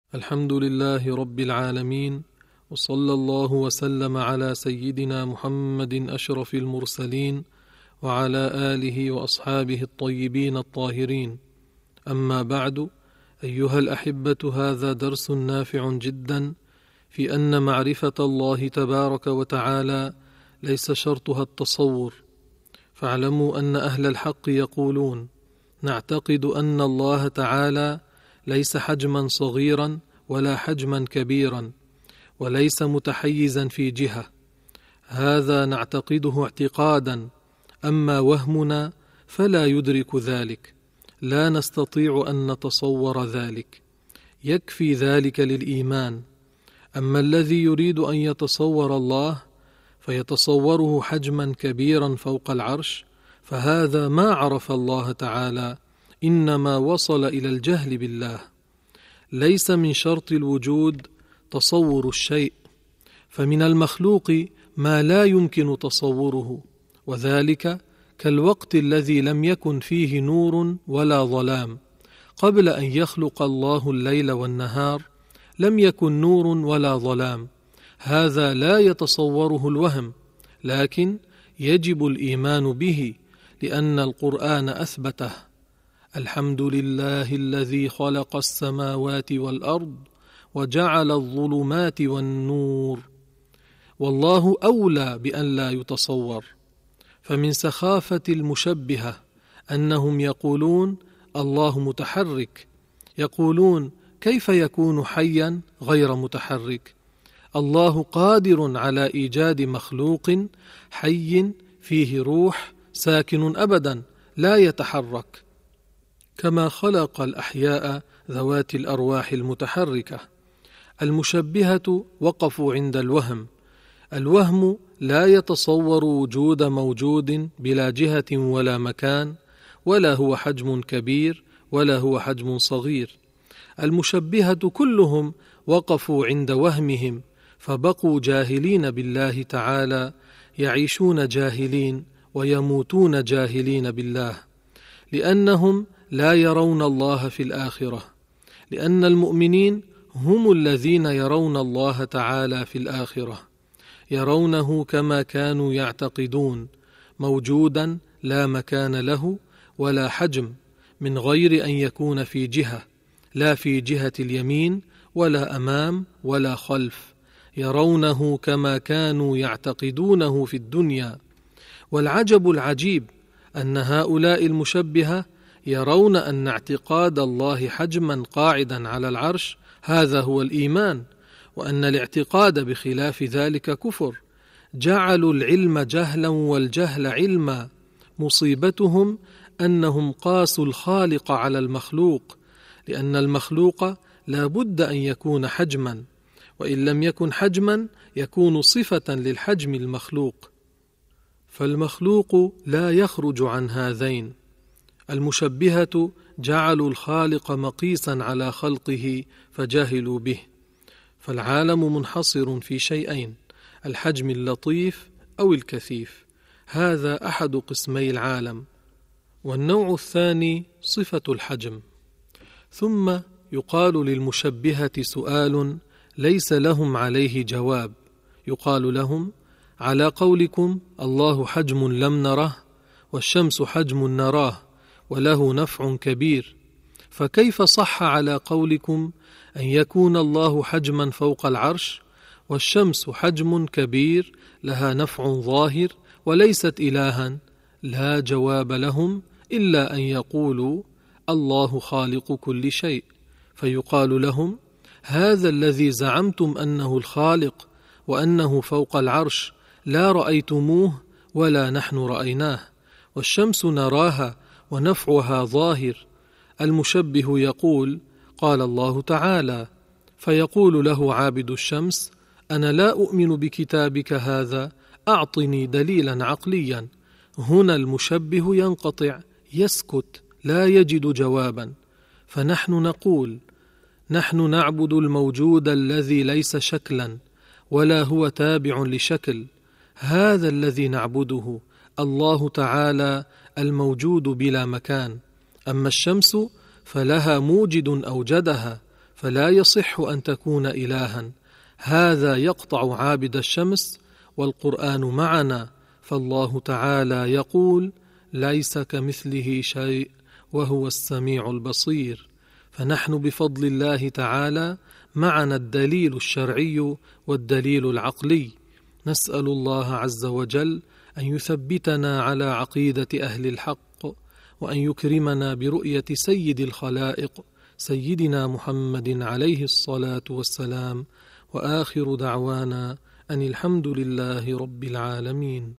الحمد لله رب العالمين، وصلى الله وسلم على سيدنا محمد أشرف المرسلين وعلى آله وأصحابه الطيبين الطاهرين. أما بعد، أيها الأحبة، هذا درس نافع جدا في أن معرفة الله تبارك وتعالى ليس شرطها التصور. فاعلموا أن أهل الحق يقولون: نعتقد أن الله تعالى ليس حجما صغيرا ولا حجما كبيرا، وليس متحيزا في جهة. هذا نعتقده اعتقادا، أما وهمنا فلا يدرك ذلك، لا نستطيع أن نتصور ذلك، يكفي ذلك للإيمان. أما الذي يريد أن يتصور الله فيتصوره حجما كبيرا فوق العرش، فهذا ما عرف الله تعالى، إنما وصل إلى الجهل بالله. ليس من شرط الوجود تصور الشيء، فمن المخلوق ما لا يمكن تصوره، وذلك كالوقت الذي لم يكن فيه نور ولا ظلام. قبل أن يخلق الله الليل والنهار لم يكن نور ولا ظلام، هذا لا يتصوره الوهم، لكن يجب الإيمان به لأن القرآن أثبته: الحمد لله الذي خلق السماوات والأرض وجعل الظلمات والنور. والله أولى بأن لا يتصور. فمن سخافة المشبهة أنهم يقولون الله متحرك، يقولون: كيف يكون حيا غير متحرك؟ الله قادر على إيجاد مخلوق حي فيه روح ساكن أبدا لا يتحرك، كما خلق الأحياء ذوات الأرواح المتحركة. المشبهة وقفوا عند الوهم. الوهم لا يتصور وجود موجود بلا جهة ولا مكان، ولا هو حجم كبير ولا هو حجم صغير. المشبهة كلهم وقفوا عند وهمهم، فبقوا جاهلين بالله تعالى، يعيشون جاهلين ويموتون جاهلين بالله، لأنهم لا يرون الله في الآخرة، لأن المؤمنين هم الذين يرون الله تعالى في الآخرة، يرونه كما كانوا يعتقدون، موجودا لا مكان له ولا حجم، من غير أن يكون في جهة، لا في جهة اليمين ولا أمام ولا خلف، يرونه كما كانوا يعتقدونه في الدنيا. والعجب العجيب أن هؤلاء المشبهة يرون أن اعتقاد الله حجما قاعدا على العرش هذا هو الإيمان، وأن الاعتقاد بخلاف ذلك كفر. جعلوا العلم جهلا والجهل علما. مصيبتهم أنهم قاسوا الخالق على المخلوق، لأن المخلوق لا بد أن يكون حجما، وإن لم يكن حجما يكون صفة للحجم المخلوق، فالمخلوق لا يخرج عن هذين. المشبهة جعلوا الخالق مقيسا على خلقه فجهلوا به. فالعالم منحصر في شيئين: الحجم اللطيف أو الكثيف، هذا أحد قسمي العالم. والنوع الثاني صفة الحجم. ثم يقال للمشبهة سؤال ليس لهم عليه جواب، يقال لهم: على قولكم الله حجم لم نره، والشمس حجم نراه وله نفع كبير، فكيف صح على قولكم أن يكون الله حجما فوق العرش، والشمس حجم كبير لها نفع ظاهر وليست إلها؟ لا جواب لهم إلا أن يقولوا الله خالق كل شيء. فيقال لهم: هذا الذي زعمتم أنه الخالق وأنه فوق العرش لا رأيتموه ولا نحن رأيناه، والشمس نراها ونفعها ظاهر. المشبه يقول: قال الله تعالى، فيقول له عابد الشمس: أنا لا أؤمن بكتابك هذا، أعطني دليلا عقليا. هنا المشبه ينقطع، يسكت، لا يجد جوابا. فنحن نقول: نحن نعبد الموجود الذي ليس شكلا ولا هو تابع لشكل، هذا الذي نعبده، الله تعالى الموجود بلا مكان. أما الشمس فلها موجد أوجدها، فلا يصح أن تكون إلها، هذا يقطع عابد الشمس. والقرآن معنا، فالله تعالى يقول: ليس كمثله شيء وهو السميع البصير. فنحن بفضل الله تعالى معنا الدليل الشرعي والدليل العقلي. نسأل الله عز وجل أن يثبتنا على عقيدة أهل الحق، وأن يكرمنا برؤية سيد الخلائق سيدنا محمد عليه الصلاة والسلام. وآخر دعوانا أن الحمد لله رب العالمين.